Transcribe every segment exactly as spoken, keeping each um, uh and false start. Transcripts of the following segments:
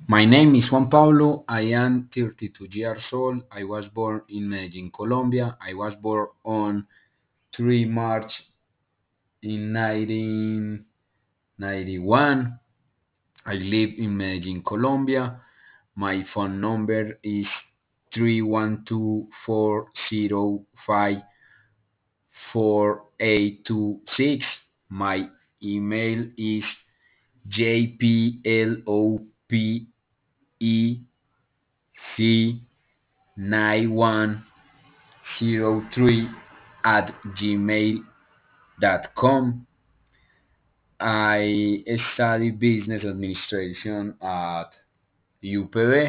My name is Juan Pablo. I am thirty-two years old. I was born in Medellin, Colombia. I was born on three March in nineteen ninety-one. I live in Medellin, Colombia. My phone number is three one two four zero five four eight two six. My email is jplope c nine one zero three at gmail dot com. I study business administration at U P B.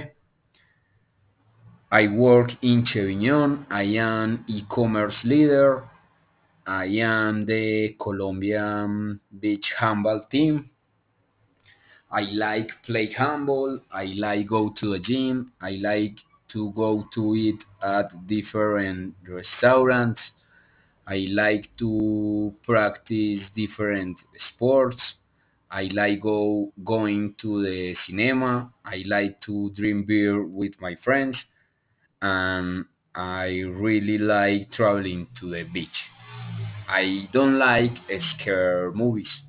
I work in Chevignon. I am e-commerce leader. I am the Colombian beach handball team. I like play handball. I like go to the gym. I like to go to eat at different restaurants. I like to practice different sports. I like go going to the cinema. I like to drink beer with my friends, and I really like traveling to the beach. I don't like scare movies.